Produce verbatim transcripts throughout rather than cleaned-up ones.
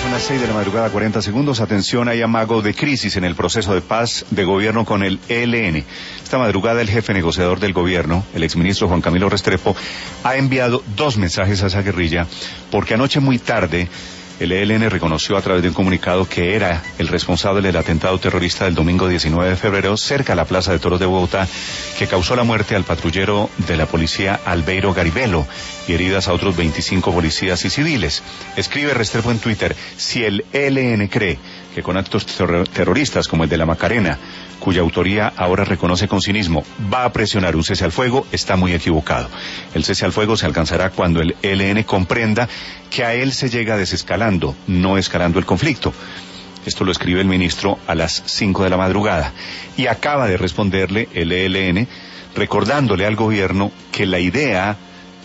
Son las seis de la madrugada, cuarenta segundos. Atención, hay amago de crisis en el proceso de paz de gobierno con el E L N. Esta madrugada el jefe negociador del gobierno, el exministro Juan Camilo Restrepo, ha enviado dos mensajes a esa guerrilla porque anoche muy tarde el E L N reconoció a través de un comunicado que era el responsable del atentado terrorista del domingo diecinueve de febrero cerca a la Plaza de Toros de Bogotá, que causó la muerte al patrullero de la policía Albeiro Garibello y heridas a otros veinticinco policías y civiles. Escribe Restrepo en Twitter: si el E L N cree que con actos ter- terroristas como el de la Macarena, cuya autoría ahora reconoce con cinismo, va a presionar un cese al fuego, está muy equivocado. El cese al fuego se alcanzará cuando el E L N comprenda que a él se llega desescalando, no escalando el conflicto. Esto lo escribe el ministro a las cinco de la madrugada. Y acaba de responderle el E L N, recordándole al gobierno que la idea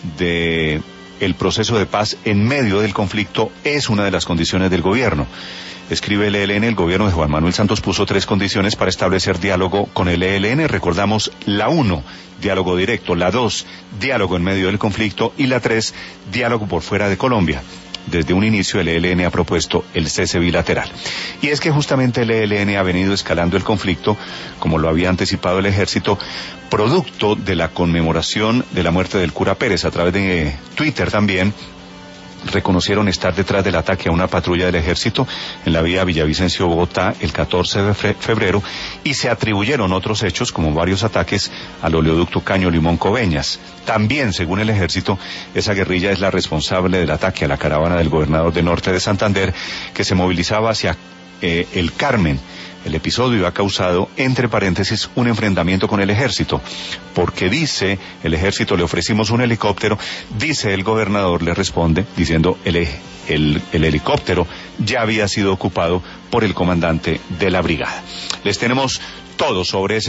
de el proceso de paz en medio del conflicto es una de las condiciones del gobierno. Escribe el E L N, el gobierno de Juan Manuel Santos puso tres condiciones para establecer diálogo con el E L N. Recordamos la uno, diálogo directo; la dos, diálogo en medio del conflicto; y la tres, diálogo por fuera de Colombia. Desde un inicio el E L N ha propuesto el cese bilateral. Y es que justamente el E L N ha venido escalando el conflicto, como lo había anticipado el ejército, producto de la conmemoración de la muerte del cura Pérez. A través de Twitter también reconocieron estar detrás del ataque a una patrulla del ejército en la vía Villavicencio Bogotá el catorce de febrero y se atribuyeron otros hechos como varios ataques al oleoducto Caño Limón Coveñas. También, según el ejército, esa guerrilla es la responsable del ataque a la caravana del gobernador de Norte de Santander que se movilizaba hacia eh, el Carmen. El episodio ha causado, entre paréntesis, un enfrentamiento con el ejército, porque dice el ejército: le ofrecimos un helicóptero. Dice el gobernador, le responde diciendo el, el, el helicóptero ya había sido ocupado por el comandante de la brigada. Les tenemos todo sobre ese